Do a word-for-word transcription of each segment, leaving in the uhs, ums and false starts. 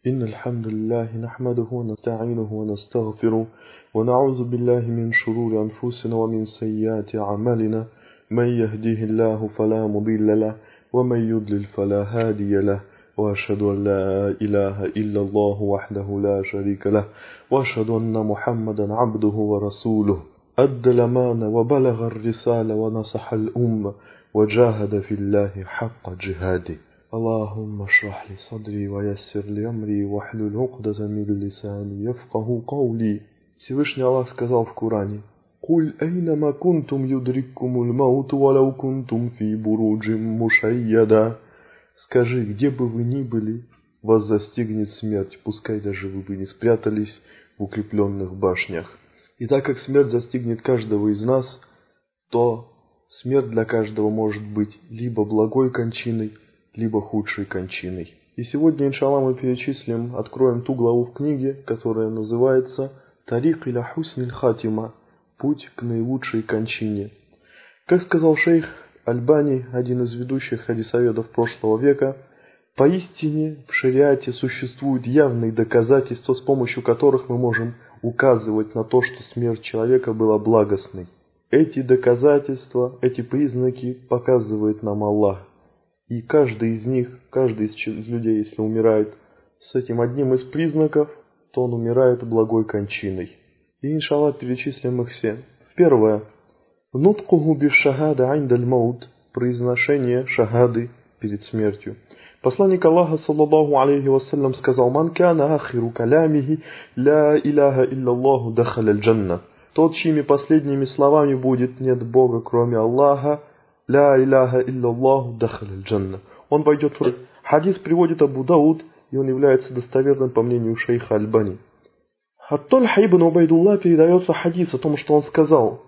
إن الحمد لله نحمده ونستعينه ونستغفره ونعوذ بالله من شرور أنفسنا ومن سيئات أعمالنا من يهديه الله فلا مضل له ومن يضلل فلا هادي له وأشهد أن لا إله إلا الله وحده لا شريك له وأشهد أن محمدا عبده ورسوله أدى الأمانة وبلغ الرسالة ونصح الأمة وجاهد في الله حق جهاده. اللهم اشرح لي صدري ويسر لي أمري واحلل عقدة من لساني يفقه قولي. Всевышний Аллах сказал в Коране: «Куль айнама кунтум юдриккумуль мауту валау кунтум фи буруджим мушайяда». Скажи, где бы вы ни были, вас застигнет смерть, пускай даже вы бы не спрятались в укрепленных башнях. И так как смерть застигнет каждого из нас, то смерть для каждого может быть либо благой кончиной, либо худшей кончиной. И сегодня, иншаллах, мы перечислим, откроем ту главу в книге, которая называется «Тарик иля хусниль хатима» – «Путь к наилучшей кончине». Как сказал шейх Альбани, один из ведущих хадисоведов прошлого века, поистине в шариате существуют явные доказательства, с помощью которых мы можем указывать на то, что смерть человека была благостной. Эти доказательства, эти признаки показывает нам Аллах. И каждый из них, каждый из людей, если умирает с этим одним из признаков, то он умирает благой кончиной. И, иншаллах, перечислим их все. Первое. Нуткуху бишшахада айндаль маут. Произношение шахады перед смертью. Посланник Аллаха, саллаллаху алейхи вассалям, сказал: «Ман кана ахиру калямихи, ля иляха илляллаху дахаля джанна». Тот, чьими последними словами будет «нет Бога, кроме Аллаха», «ля иляха илляллаху дахаля джанна». Он войдет в рай. Хадис приводит Абу Дауд, и он является достоверным по мнению шейха Альбани. От Тольха ибн Убайдулла передается хадис о том, что он сказал: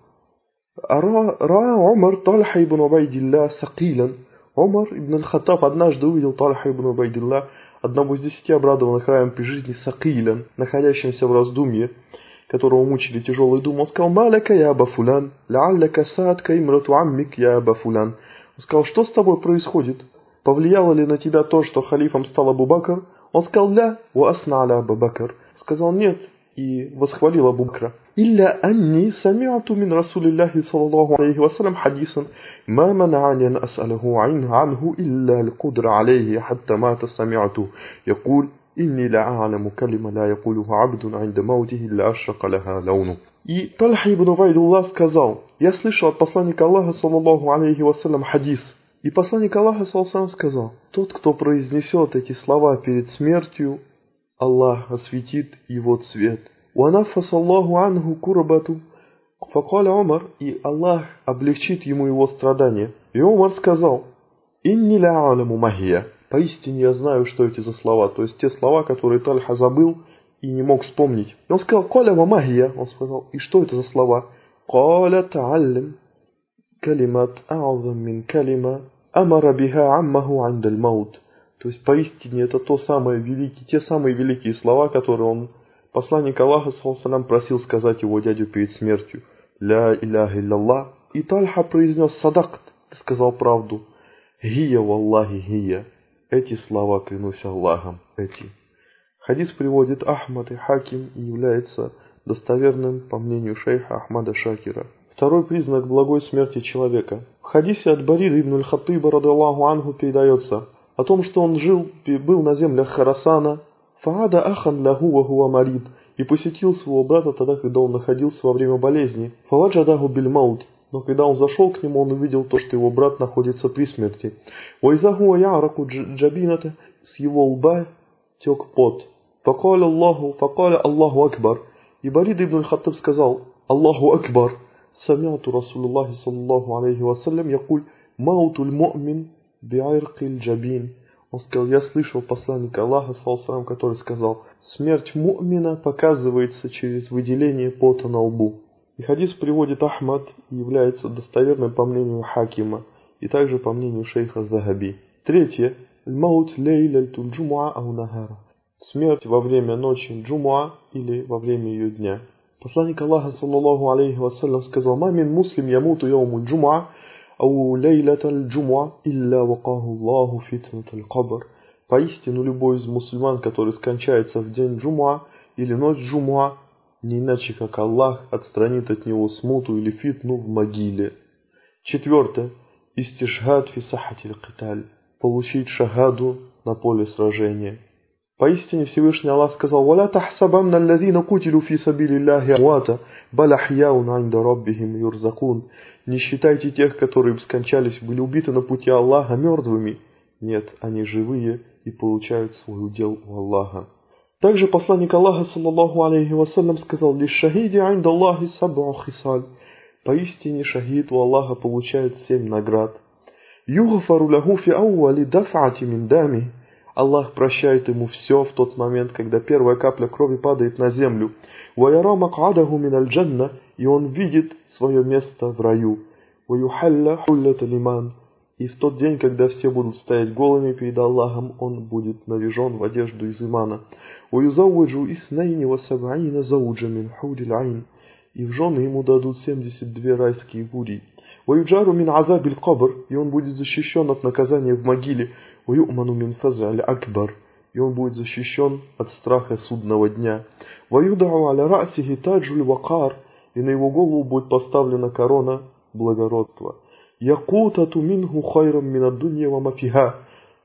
«Ра Умар Тольха ибн Убайдилла сакилан». Умар ибн аль-Хаттаб однажды увидел Тольха ибн Убайдилла, одного из десяти обрадованных раем при жизни, сакилан, находящимся в раздумье, которого мучили тяжелые думы. Он сказал: «Маляка я Аба Фулян, лаалляка саатка имрату аммик я Аба Фулян». Он сказал: «Что с тобой происходит? Повлияло ли на тебя то, что халифом стал Абу Бакр?» Он сказал: «Ля, ва асна аля Абу Бакр». Сказал: «Нет», и восхвалил Абу Бакра. «Илля анни самиату мин Расулиллахи саллаллаху алейхи вассалям хадисан, ма мана'ани ан ас'алаху анху илля аль-кудра алейхи, хатта мата самиату, якуль: «Инни ла а'ламу калима ла якулуху абдун айнда маутихи илля ашрака лаха лауну». И Тольха ибн Убайдулла сказал: «Я слышал от посланника Аллаха, саллаллаху алейхи вассалям, хадис». И посланник Аллаха, саллаллаху алейхи, сказал: «Тот, кто произнесет эти слова перед смертью, Аллах осветит его цвет». «Ванаффаса Аллаху анху курбату». Факаля Умар, и Аллах облегчит ему его страдания. И Умар сказал: «Инни ла а'ламу махия». Поистине я знаю, что эти за слова. То есть те слова, которые Тольха забыл и не мог вспомнить. И он сказал: «Каля ва махия». Он сказал: «И что это за слова?» «Каля та'аллим калимат а'зам мин калима амара биха аммаху айндаль маут». То есть поистине это то самое великие, те самые великие слова, которые он, посланник Аллаха, саллаллаху, просил сказать его дядю перед смертью. «Ля иляха илляллах». И Тольха произнес: «Садакт», ты сказал правду. «Гия валлахи гия». Эти слова, клянусь Аллахом, эти. Хадис приводит Ахмад и Хаким и является достоверным по мнению шейха Ахмада Шакира. Второй признак благой смерти человека. В хадисе от Барида ибн аль-Хаттаба радиаллаху анху передается о том, что он жил, был на землях Харасана, фаада ахан лаху ва хуа марид, и посетил своего брата тогда, когда он находился во время болезни. Фаваджадаху биль маут. Но когда он зашел к нему, он увидел то, что его брат находится при смерти. «Вайзаху яраку джабината», с его лба тек пот. «Факаля Аллаху, факаля Аллаху акбар». И Барид ибн аль-Хаттаб сказал: «Аллаху акбар». «Самиату Расулуллахи саллаллаху алейхи вассалям якуль маутуль му'мин би'иркиль джабин». Он сказал: «Я слышал посланника Аллаха, саллаллаху, который сказал: смерть му'мина показывается через выделение пота на лбу». И хадис приводит Ахмад и является достоверным по мнению Хакима и также по мнению шейха Захаби. Третье. Маут лейляльтуль джумуа ау нахара. Смерть во время ночи джумуа или во время ее дня. Посланник Аллаха, саллаллаху алейхи вассалям, сказал: «Мамин муслим ямуту яумуль джумуа ау лейляталь джумуа илля вакаху Аллаху фитнаталь кабр». Поистину, любой из мусульман, который скончается в день джумуа или ночь джумуа, не иначе как Аллах отстранит от него смуту или фитну в могиле. Четвертое. Истишхад фи сахатиль киталь. Получить шагаду на поле сражения. Поистине Всевышний Аллах сказал: «Валя тахсабанна аллазина кутилу фи сабилиллахи амвата, баль ахьяун инда раббихим юрзакун». Не считайте тех, которые скончались, были убиты на пути Аллаха, мертвыми. Нет, они живые и получают свой удел у Аллаха. Также посланник Аллаха, саллаллаху алейхи вассалям, сказал: «Лиш шахиди инда Аллахи саб'у хисаль». Поистине шахид у Аллаха получает семь наград. «Югафару лаху фи ауали даф'ати мин дами». Аллах прощает ему все в тот момент, когда первая капля крови падает на землю. «Ваяра мак'адаху мин аль-джанна», и он видит свое место в раю. «Ваюхалля хуллята лиман». И в тот день, когда все будут стоять голыми перед Аллахом, он будет наряжен в одежду из имана. «Ваюзауджу иснайни ва саб'ина зауджа мин худиль айн». И в жены ему дадут семьдесят две райские бури. «Ваюджару мин азабиль кабр», и он будет защищен от наказания в могиле. «Ваю'ману мин фаз'аль акбар», и он будет защищен от страха судного дня. «Ваюдау аля расихи таджуль вакар», и на его голову будет поставлена корона благородства. «Якутату минху хайрам мин аддунья ва мафиха»,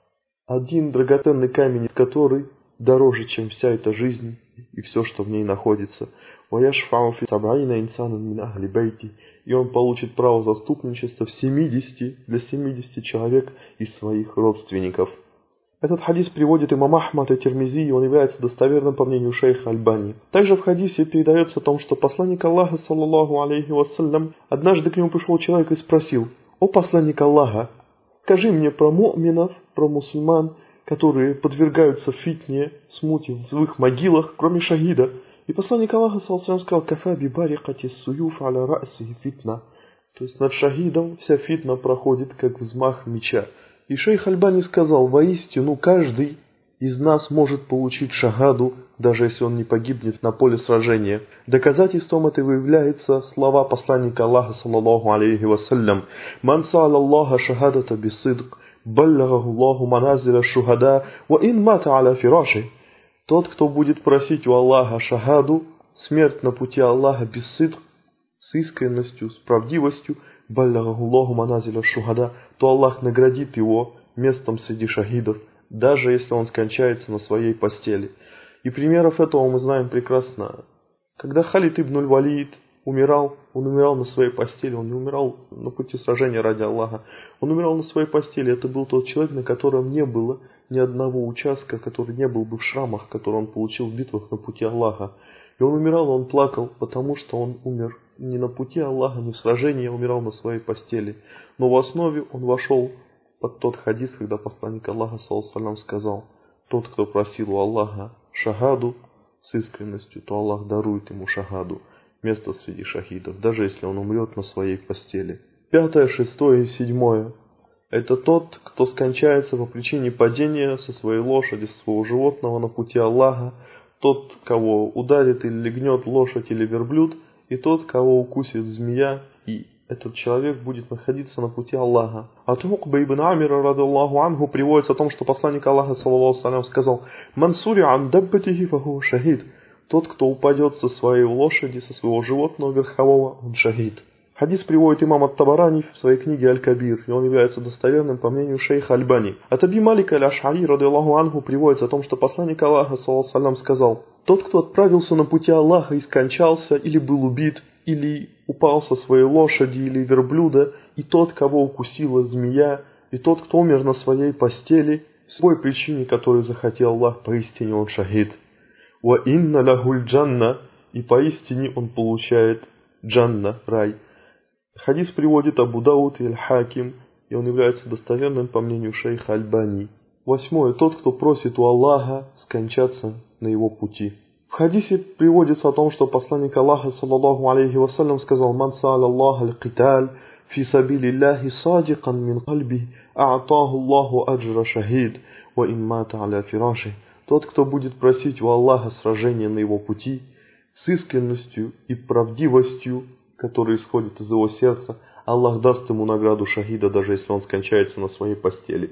один драгоценный камень, который дороже, чем вся эта жизнь и все, что в ней находится. «Ваяшфау фи саб'ина инсанан мин ахли бейти», и он получит право заступничества в семидесяти, для семидесяти человек из своих родственников. Этот хадис приводит имам Ахмад и Тирмизи, и он является достоверным по мнению шейха Альбани. Также в хадисе передается о том, что посланник Аллаха, саллаллаху алейхи вассалям, однажды к нему пришел человек и спросил: «О посланник Аллаха, скажи мне про му'минов, про мусульман, которые подвергаются фитне, смуте в их могилах, кроме шахида». И посланник Аллаха, саллаллаху алейхи ва саллям, сказал: «Кафа би барикати суюф аля ра'сихи фитна». То есть над шахидом вся фитна проходит как взмах меча. И шейх Альбани сказал: воистину каждый из нас может получить шагаду, даже если он не погибнет на поле сражения. Доказательством этого являются слова посланника Аллаха, саллаллаху алейхи вассалям: «Ман са'аля Аллаха шахадата бисидк, баллягаху Аллаху маназиля шухада, ва ин мата аля фираши». Тот, кто будет просить у Аллаха шагаду, смерть на пути Аллаха без сидк, с искренностью, с правдивостью, баллягаху Аллаху маназиля шухада, то Аллах наградит его местом среди шахидов, даже если он скончается на своей постели. И примеров этого мы знаем прекрасно. Когда Халид ибн аль-Валид умирал, он умирал на своей постели, он не умирал на пути сражения ради Аллаха, он умирал на своей постели. Это был тот человек, на котором не было ни одного участка, который не был бы в шрамах, который он получил в битвах на пути Аллаха. И он умирал, он плакал, потому что он умер не на пути Аллаха, не в сражении, а умирал на своей постели. Но в основе он вошел под тот хадис, когда посланник Аллаха, саллаллаху алейхи ва саллям, сказал: тот, кто просил у Аллаха шагаду с искренностью, то Аллах дарует ему шагаду, место среди шахидов, даже если он умрет на своей постели. Пятое, шестое и седьмое. Это тот, кто скончается по причине падения со своей лошади, со своего животного на пути Аллаха, тот, кого ударит или легнет лошадь или верблюд, и тот, кого укусит змея, и этот человек будет находиться на пути Аллаха. От Укба ибн Амира, ради Аллаху анху, приводится о том, что посланник Аллаха, саллаллаху алейхи ва саллям, сказал: «Мансури ан даббатихи фаху шахид». Тот, кто упадет со своей лошади, со своего животного верхового, он шахид. Хадис приводит имам ат-Табарани в своей книге Аль-Кабир, и он является достоверным по мнению шейха Альбани. От Аби Малика аль-Аш'ари, ради Аллаху анху, приводится о том, что посланник Аллаха, саллаллаху алейхи ва саллям, сказал: тот, кто отправился на пути Аллаха и скончался, или был убит, или упал со своей лошади или верблюда, и тот, кого укусила змея, и тот, кто умер на своей постели, с той причине, которую захотел Аллах, поистине он шахид. «Ва инна лахуль джанна», и поистине он получает джанна, рай. Хадис приводит Абу Дауд и Аль-Хаким, и он является достоверным по мнению шейха Альбани. Восьмое. Тот, кто просит у Аллаха скончаться на его пути. В хадисе приводится о том, что посланник Аллаха, саллаллаху алейхи ва саллям, сказал: «Ман са'аля Аллаха аль-киталь фи сабилиллахи садикан мин кальби, а'таху Аллаху аджра шахид, ва ин мата аля фираши». Тот, кто будет просить у Аллаха сражения на его пути с искренностью и правдивостью, которые исходят из его сердца, Аллах даст ему награду шахида, даже если он скончается на своей постели.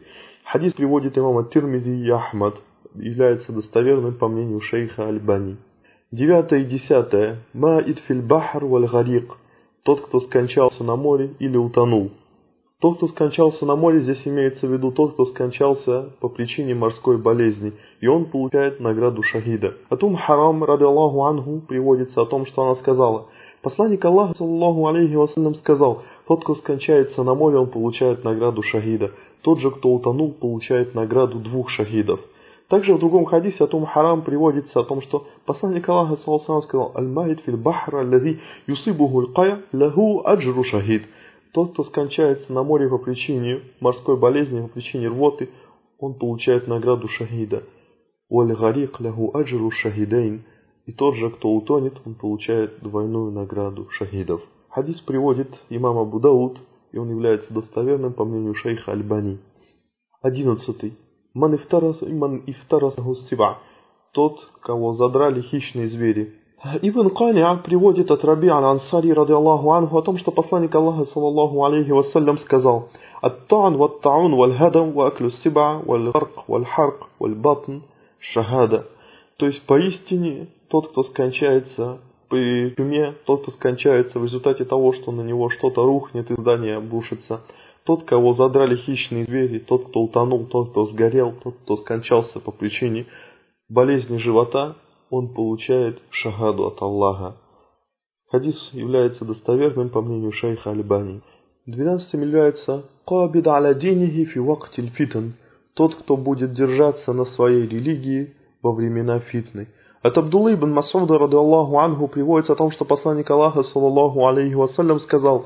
Хадис приводит имам ат-Тирмизи и Ахмад, является достоверным по мнению шейха Аль-Бани. Девятое и десятое. Ма'ид фил бахр валь гарик. Тот, кто скончался на море или утонул. Тот, кто скончался на море, здесь имеется в виду тот, кто скончался по причине морской болезни, и он получает награду шахида. От Ум Харам, ради Аллаху анху, приводится о том, что она сказала. Посланник Аллаха, саллаллаху алейхи вассалям, сказал: тот, кто скончается на море, он получает награду шахида. Тот же, кто утонул, получает награду двух шахидов. Также в другом хадисе от Ум Харам приводится о том, что посланник Аллаха, саллаллаху алейхи вассалям, сказал: «Аль-Маид фил бахра, аллази юсибуху аль-кая, лаху аджру шахид». Тот, кто скончается на море по причине морской болезни, по причине рвоты, он получает награду шахида. «Уаль-гарик лаху аджру шахидейн». И тот же, кто утонет, он получает двойную награду шахидов. Хадис приводит имам Абу Дауд, и он является достоверным по мнению шейха Аль-Бани. Одиннадцатый. Ман ифтарасаху сиба. Тот, кого задрали хищные звери. Ибн Кани'а приводит от Раби аль-Ансари, ради Аллаху анху, о том, что посланник Аллаха, саллаллаху алейхи вассалям, сказал: «Ат-та'ан ват-та'ун валь-хадам ва-аклю сиба валь-гарк валь-харк валь-батн шахада». То есть, поистине, тот, кто скончается при чуме, тот, кто скончается в результате того, что на него что-то рухнет и здание обрушится, тот, кого задрали хищные звери, тот, кто утонул, тот, кто сгорел, тот, кто скончался по причине болезни живота, он получает шахаду от Аллаха. Хадис является достоверным по мнению шейха Аль-Бани. Двенадцатым является «Кабид аля динихи фи вактиль фитн». Тот, кто будет держаться на своей религии во времена фитны. От Абдуллы ибн Мас'уда, ради Аллаху анху, приводится о том, что посланник Аллаха, саллаллаху алейхи вассалям, сказал: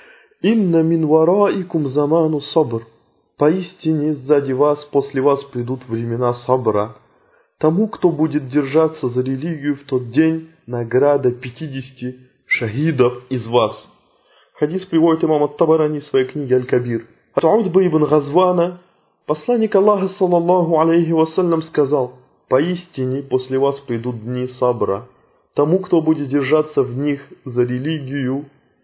«Инна мин вараикум заману сабр». Поистине сзади вас, после вас придут времена сабра. Тому, кто будет держаться за религию в тот день, награда пятидесяти шахидов из вас. Хадис приводит имам ат-Табарани в своей книге Аль-Кабир. От Утбы ибн Газвана, посланник Аллаха, саллаллаху алейхи вассалям, сказал: «Поистине после вас придут дни сабра. Тому, кто будет держаться в них за религию,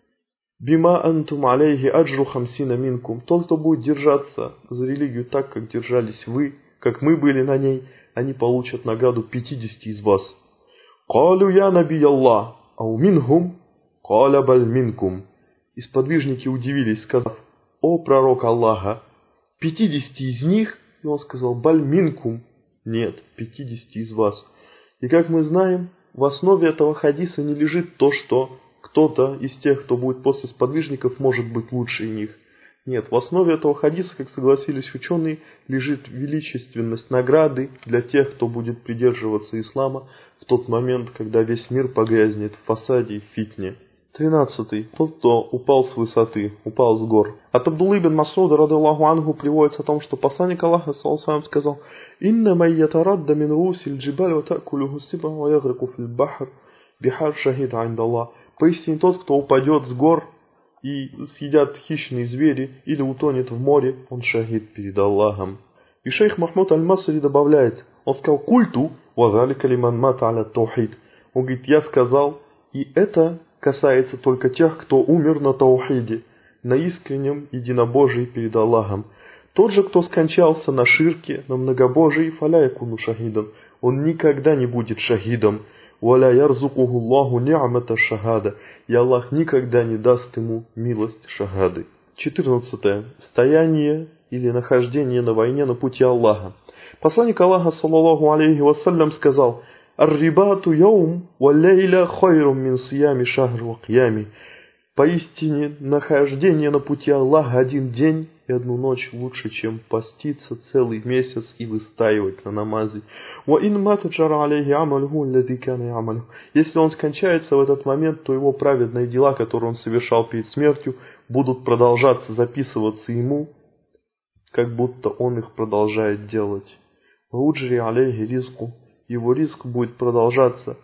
бима антум алейхи аджру хамсина минкум». Тот, кто будет держаться за религию так, как держались вы, как мы были на ней, они получат награду пятидесяти из вас. «Калю я наби Аллах, ау минхум, каля баль минкум». И сподвижники удивились, сказав: «О пророк Аллаха, пятидесяти из них?» И он сказал: «Баль минкум». Нет, пятидесяти из вас. И как мы знаем, в основе этого хадиса не лежит то, что кто-то из тех, кто будет после сподвижников, может быть лучше них. Нет, в основе этого хадиса, как согласились ученые, лежит величественность награды для тех, кто будет придерживаться ислама в тот момент, когда весь мир погрязнет в фасаде и в фитне. Тринадцатый. Тот, кто упал с высоты, упал с гор. От Абдуллы ибн Мас'уда, ради Аллаху анху, приводится о том, что посланник Аллаха, саллаллаху алейхи ва саллям, сказал: «Инна май ятарадда мин русиль джибаль ва та'кулуху сиба ва ягрику фил бахр бихар шахид анда Аллах». Поистине тот, кто упадет с гор и съедят хищные звери или утонет в море, он шахид перед Аллахом. И шейх Махмуд аль-Масри добавляет, он сказал: «Культу ва залика лиман мата аля таухид». Он говорит: «Я сказал, и это касается только тех, кто умер на таухиде, на искреннем единобожии перед Аллахом. Тот же, кто скончался на ширке, на многобожии, фаля якуну шахидом, он никогда не будет шахидом. Валя ярзукуху Аллаху ни'мата шахада, и Аллах никогда не даст ему милость шахады». Четырнадцатое. Стояние или нахождение на войне на пути Аллаха. Посланник Аллаха, саллаллаху алейхи вассалям, сказал: «Ар-рибату яум ва-лейля хайрум мин сиями шахр ва киями». Поистине, нахождение на пути Аллаха один день и одну ночь лучше, чем поститься целый месяц и выстаивать на намазе. Если он скончается в этот момент, то его праведные дела, которые он совершал перед смертью, будут продолжаться записываться ему, как будто он их продолжает делать. Его риск будет продолжаться,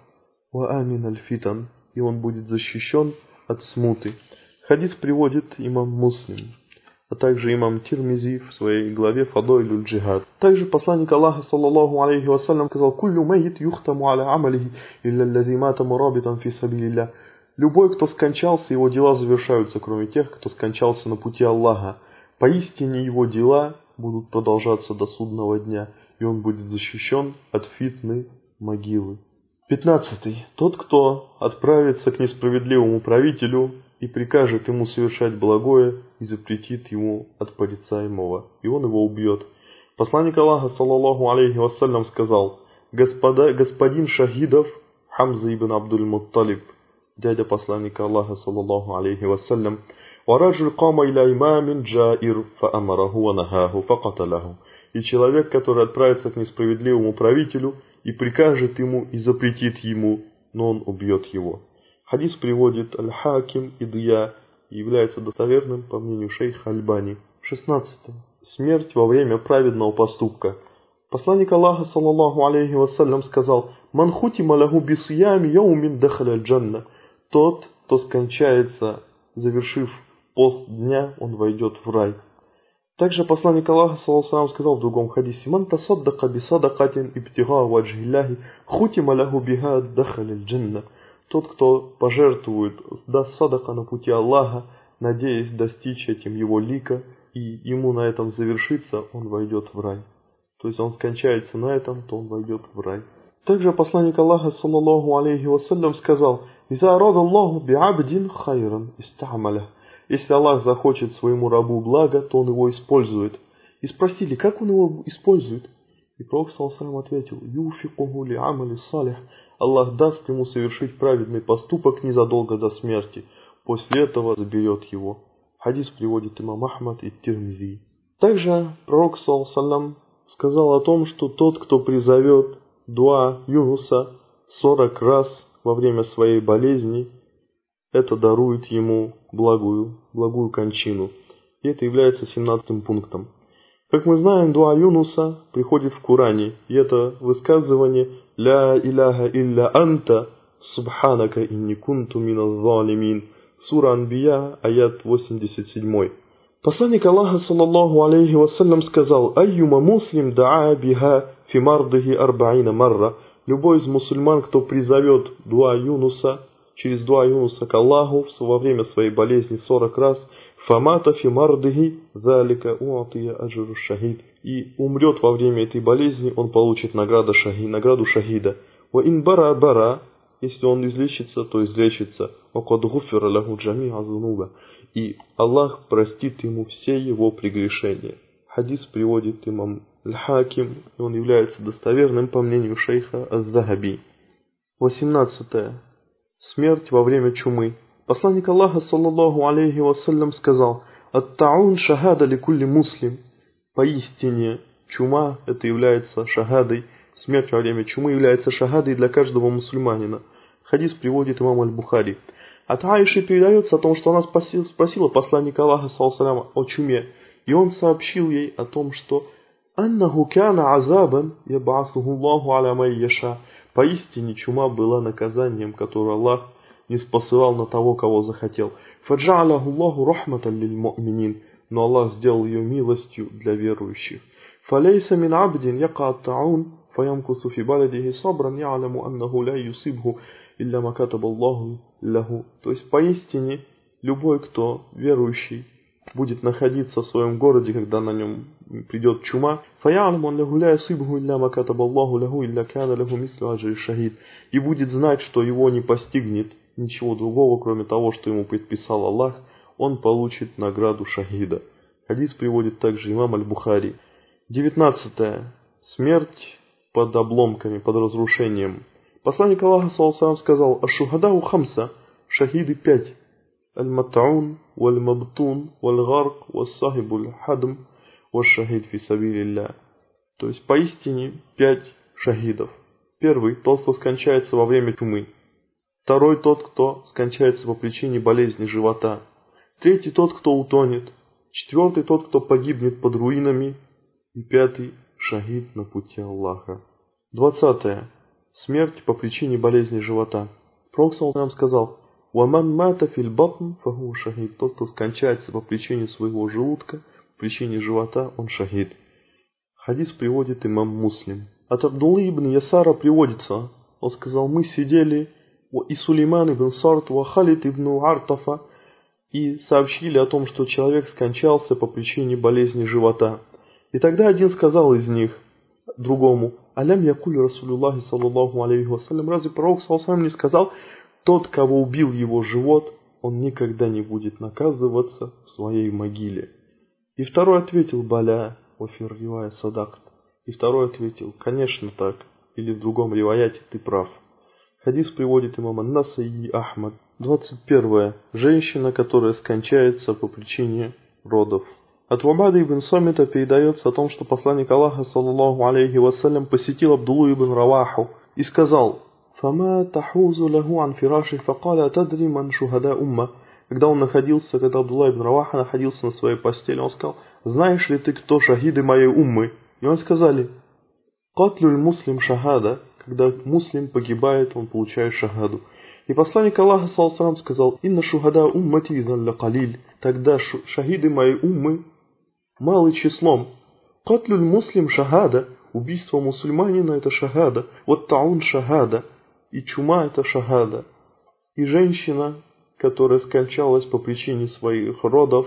и он будет защищен от смуты. Хадис приводит имам Муслим, а также имам Тирмизи в своей главе Фадоилюль джихад. Также посланник Аллаха, саллаллаху алейхи вассалям, сказал: «Куллю майит юхтаму аля амалихи илля аллази мата мурабитан фи сабилилля». Любой, кто скончался, его дела завершаются, кроме тех, кто скончался на пути Аллаха. Поистине его дела будут продолжаться до судного дня, и он будет защищен от фитны могилы. Пятнадцатый. Тот, кто отправится к несправедливому правителю и прикажет ему совершать благое и запретит ему от порицаемого, и он его убьет. Посланник Аллаха, саллаллаху алейхи вассалям, сказал: Господа, господин шахидов Хамза ибн Абдуль-Мутталиб, дядя посланника Аллаха, саллаллаху алейхи вассалям, وَرَجُلْ قَامَ إِلَى إِمَامٍ جَائِرٍ فَأَمَرَهُ وَنَهَاهُ فَقَتَلَهُ. И человек, который отправится к несправедливому правителю и прикажет ему и запретит ему, но он убьет его. Хадис приводит Аль-Хаким и Дия и является достоверным по мнению шейха Альбани. шестнадцатое. Смерть во время праведного поступка. Посланник Аллаха, саллаллаху алейхи вассалям, сказал: «Ман хутима лаху бисиями яумин дахаля джанна». Тот, кто скончается, завершив пост дня, он войдет в рай. Также посланник Аллаха, саллаллаху алейхи вассалям, сказал в другом хадисе: «Ман тасаддака бисадакатин ибтига ваджхиллахи хутима лаху биха дахаля джанна». Тот, кто пожертвует, даст садака на пути Аллаха, надеясь достичь этим его лика, и ему на этом завершится, он войдет в рай. То есть он скончается на этом, то он войдет в рай. Также посланник Аллаха, саллаллаху алейхи вассалям, сказал: «Иза арада Аллаху би'абдин хайран истамаля». Если Аллах захочет своему рабу благо, то он его использует. И спросили, как он его использует? И Пророк, саллаллаху алейхи вассалям, ответил: «Юфикуху ли амали салих». Аллах даст ему совершить праведный поступок незадолго до смерти. После этого заберет его. Хадис приводит имам Ахмад и Тирмизи. Также Пророк, саллаллаху алейхи вассалям, сказал о том, что тот, кто призовет дуа Юнуса сорок раз во время своей болезни, это дарует ему благую, благую кончину. И это является семнадцатым пунктом. Как мы знаем, дуа Юнуса приходит в Коране, и это высказывание «Ля иляха илля анта, субханака инни кунту миназ-залимин». Сура Анбия, аят восемьдесят семь. Посланник Аллаха, саллаллаху алейхи вассалям, сказал: «Айюма муслим даа биха фи мардихи арбаина марра». Любой из мусульман, кто призовет дуа Юнуса, через дуа Юнуса к Аллаху во время своей болезни сорок раз, фамата фи мардихи залика уатия аджру шахид, и умрет во время этой болезни, он получит награду шахида, награду шахида. Ва ин бара бара, если он излечится, то излечится. Ва кад гуфира лаху джамиа зунуба, и Аллах простит ему все его прегрешения. Хадис приводит имам Аль-Хаким, и он является достоверным по мнению шейха Аз-Захаби. восемнадцатое. Смерть во время чумы. Посланник Аллаха, саллаллаху алейхи вассалям, сказал: «Ат-таун шахада ли кулли муслим». Поистине, чума это является шахадой, смерть во время чумы является шахадой для каждого мусульманина. Хадис приводит имам Аль-Бухари. От Аиши передается о том, что она спросила, спросила посланника Аллаха, саллаллаху алейхи вассалям, о чуме, и он сообщил ей о том, что «Аннаху кяна азабан ябасуху Аллаху аля май яша». Поистине чума была наказанием, которое Аллах не спосылал на того, кого захотел. «Фаджа'аляху Аллаху рахматан лиль му'минин». Но Аллах сделал ее милостью для верующих. «Фалейса мин абдин яка таун фаyaмкусу фи баладихи сабран я'аляму аннаху ля юсибху илля ма катаба Аллаху лаху». То есть поистине любой, кто верующий, будет находиться в своем городе, когда на нем придет чума, и будет знать, что его не постигнет ничего другого, кроме того, что ему предписал Аллах, он получит награду шахида. Хадис приводит также имам Аль-Бухари. девятнадцатое. Смерть под обломками, под разрушением. Посланник Аллаха, саллаллаху алейхи вассалям, сказал: «Аш-шухадау хамса», шахиды пять. «Аль-матаун, валь-мабтун, валь-гарк, валь-сахибу аль-хадм, валь-шахид фи сабилилля». То есть поистине пять шахидов. Первый – тот, кто скончается во время чумы. Второй – тот, кто скончается по причине болезни живота. Третий – тот, кто утонет. Четвертый – тот, кто погибнет под руинами. И пятый – шахид на пути Аллаха. Двадцатое. Смерть по причине болезни живота. Пророк нам сказал: «Ваман мата филь батн фаху шахид». Тот, кто скончается по причине своего желудка, по причине живота, он шахид. Хадис приводит имам Муслим. От Абдуллы ибн Ясара приводится, он сказал: «Мы сидели и Сулейман ибн Сарт, и Халид ибн Артафа, и сообщили о том, что человек скончался по причине болезни живота. И тогда один сказал из них другому: «Алям якуль Расулюллахи саллаллаху алейхи вассалям, разве пророк саллаллаху алейхи вассалям не сказал, тот, кого убил его живот, он никогда не будет наказываться в своей могиле?» И второй ответил: «Баля, офир ривая садакт». И второй ответил: «Конечно так». Или в другом риваяте: «Ты прав». Хадис приводит имам ан-Насаи Ахмад. двадцать первое. Женщина, которая скончается по причине родов. От Убады ибн Самита передается о том, что посланник Аллаха саллаллаху алейхи вассалям посетил Абдуллу ибн Раваху и сказал: «Фама тахузу лаху ан фираши факаля тадри ман шухада умма». Когда он находился, когда Абдулла ибн Раваха находился на своей постели, он сказал: «Знаешь ли ты, кто шахиды моей уммы?» И он сказали: «Катлюль муслим шахада». Когда муслим погибает, он получает шахаду. И посланник Аллаха саллаллаху алейхи вассалям сказал: «Инна шухада уммати изалля калиль». Тогда шахиды моей уммы малый числом. Катлюль муслим шахада. Убийство мусульманина — это шахада. Вот таун шахада. И чума — это шахада. И женщина, которая скончалась по причине своих родов,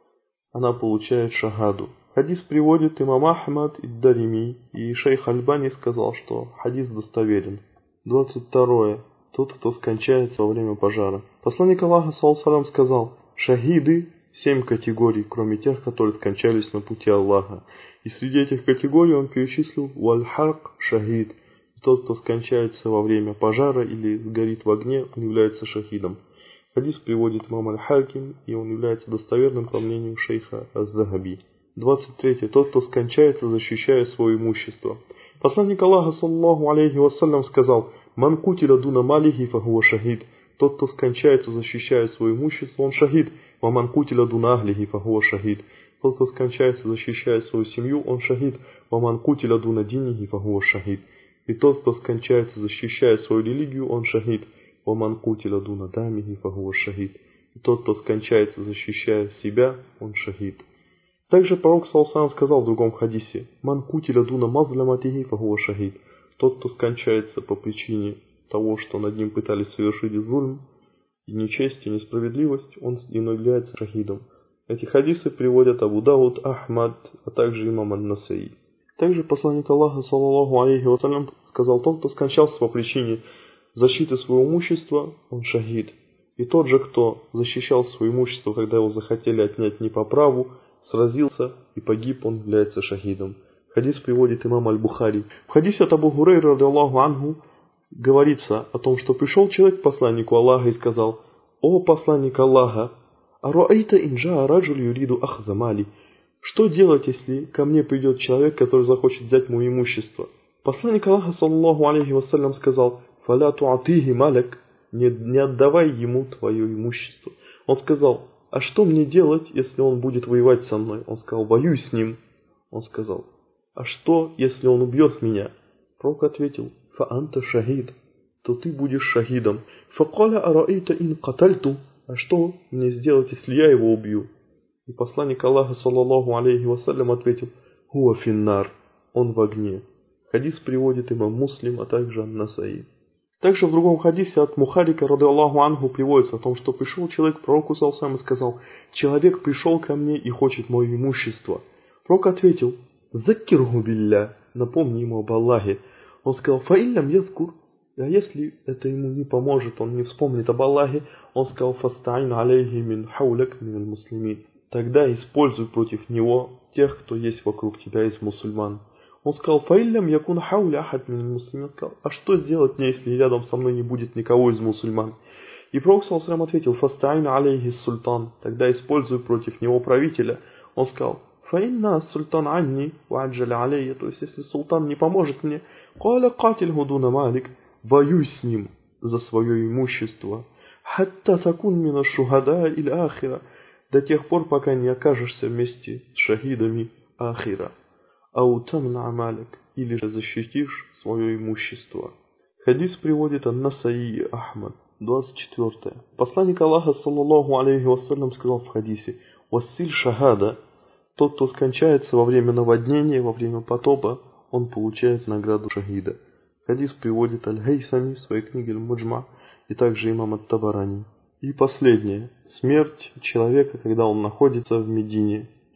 она получает шахаду. Хадис приводит имам Ахмад и Дарими, и шейх Альбани сказал, что хадис достоверен. двадцать второе. Тот, кто скончается во время пожара. Посланник Аллаха саллаллаху алейхи вассалям сказал: шахиды семь категорий, кроме тех, которые скончались на пути Аллаха. И среди этих категорий он перечислил валь-харк шахид. Тот, кто скончается во время пожара или горит в огне, он является шахидом. Хадис приводит имам Аль-Хаким, и он является достоверным по мнению шейха Аз-Захаби. двадцать третье. Тот, кто скончается, защищая свое имущество. Посланник Аллаха саллаллаху алейхи вассалям сказал: «Ман кутиля дуна малихи фахуа шахид». Тот, кто скончается, защищая свое имущество, он шахид. «Ва ман кутиля дуна ахлихи фахуа шахид». Тот, кто скончается, защищая свою семью, он шахид. «Ва ман кутиля дуна динихи фахуа шахид». И тот, кто скончается, защищая свою религию, он шахид. «Ва ман кутиля дуна дамихи фахуа шахид». И тот, кто скончается, защищая себя, он шахид. Также пророк саллаллаху алейхи вассалям сказал в другом хадисе: «Ман кутиля дуна мазляматихи фахуа шахид». Тот, кто скончается по причине того, что над ним пытались совершить зульм, и нечесть, и несправедливость, он является шахидом. Эти хадисы приводят Абу Дауд, Ахмад, а также имам ан-Насаи. Также посланник Аллаха саллаллаху алейхи вассалям сказал: тот, кто скончался по причине защиты своего имущества, он шахид. И тот же, кто защищал свое имущество, когда его захотели отнять не по праву, сразился и погиб, он является шахидом. Хадис приводит имам Аль-Бухари. В хадисе от Абу Хурайры радиллаху анху говорится о том, что пришел человек к посланнику Аллаха и сказал: «О посланник Аллаха, аруайта инджа раджуль юриду ахзамали». Что делать, если ко мне придет человек, который захочет взять мое имущество? Посланник Аллаха саллаллаху алейхи вассалям сказал: «Фаля туатихи маляк». Не, не отдавай ему твое имущество. Он сказал: «А что мне делать, если он будет воевать со мной?» Он сказал: «Воюй с ним». Он сказал: «А что, если он убьет меня?» Пророк ответил: «Фа анта шахид», то ты будешь шахидом. «Факаля араита ин катальту», а что мне сделать, если я его убью? И посланник Аллаха саллаллаху алейхи вассалям ответил: «Хуа финнар», он в огне. Хадис приводит имам Муслим, а также ан-Насаи. Также в другом хадисе от Мухарика радиллаху анху приводится о том, что пришел человек к пророку саллаллаху алейхи вассалям и сказал: «Человек пришел ко мне и хочет мое имущество». Пророк ответил: «Заккирху билля», напомни ему об Аллахе. Он сказал: «Фаиллям язкур», а если это ему не поможет, он не вспомнит об Аллахе, он сказал: «Фастаин алейхи мин хауляк мин муслимин», тогда используй против него тех, кто есть вокруг тебя из мусульман. Он сказал: «Фаиллям якун хауля ахад мин муслимин». Он сказал: «А что сделать мне, если рядом со мной не будет никого из мусульман?» И пророк саллаллаху алейхи ответил: «Фастаин алейхи султан», тогда используй против него правителя. Он сказал: «Фаинна султан анни ваджаля алейя», то есть если султан не поможет мне, «Каля катиль гудуна малик», воюй с ним за свое имущество, «Хатта такун мина шухада или ахира», до тех пор, пока не окажешься вместе с шахидами ахира. «Аутамна амалик», или же защитишь свое имущество. Хадис приводит ан-Насаи и Ахмад. двадцать четвёртое. Посланник Аллаха саллаллаху алейхи вассалям сказал в хадисе: «Вассиль шахада», тот, кто скончается во время наводнения, во время потопа, он получает награду шахида. Хадис приводит Аль-Хайсами в своей книге Аль-Муджма и также имам Ат-Табарани. И последнее. Смерть человека, когда он находится в Медине.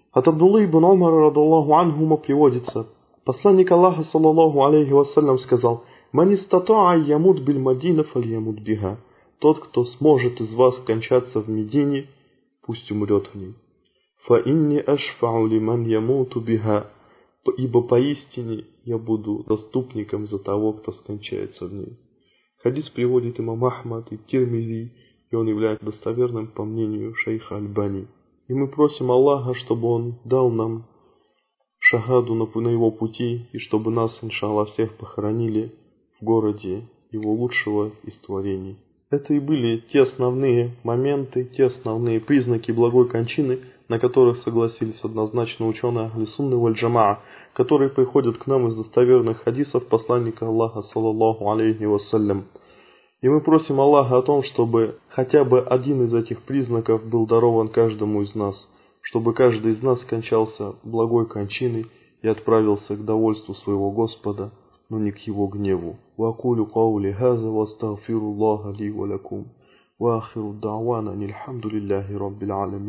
От Абдуллы ибн Умара радаллаху анхума приводится: посланник Аллаха саллаллаху алейхи вассалям сказал: «Ман истата'a ямут биль Мадина фальямут биха». Тот, кто сможет из вас скончаться в Медине, пусть умрет в ней. «Фа инни ашфa'у лиман ямуту биха». Ибо поистине я буду заступником за того, кто скончается в ней. Хадис приводит имам Ахмад и Тирмизи, и он является достоверным по мнению шейха Альбани. И мы просим Аллаха, чтобы Он дал нам шахаду на, на Его пути, и чтобы нас, иншаллах, всех похоронили в городе Его лучшего из творений. Это и были те основные моменты, те основные признаки благой кончины, на которых согласились однозначно ученые Ахли Сунны валь Джамаа, которые приходят к нам из достоверных хадисов посланника Аллаха саллаллаху алейхи вассалям. И мы просим Аллаха о том, чтобы хотя бы один из этих признаков был дарован каждому из нас, чтобы каждый из нас скончался благой кончиной и отправился к довольству своего Господа, но не к его гневу. Ва акулю каули хаза ва астагфируллаха ли ва лакум. Ва ахиру да'вана алхамдулиллахи раббил аламин.